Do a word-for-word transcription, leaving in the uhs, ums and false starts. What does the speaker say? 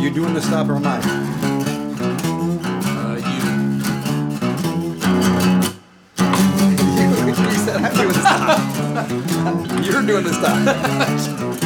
you doing the stop or am I? Uh, you. You said I'm doing the stop. You're doing the stop.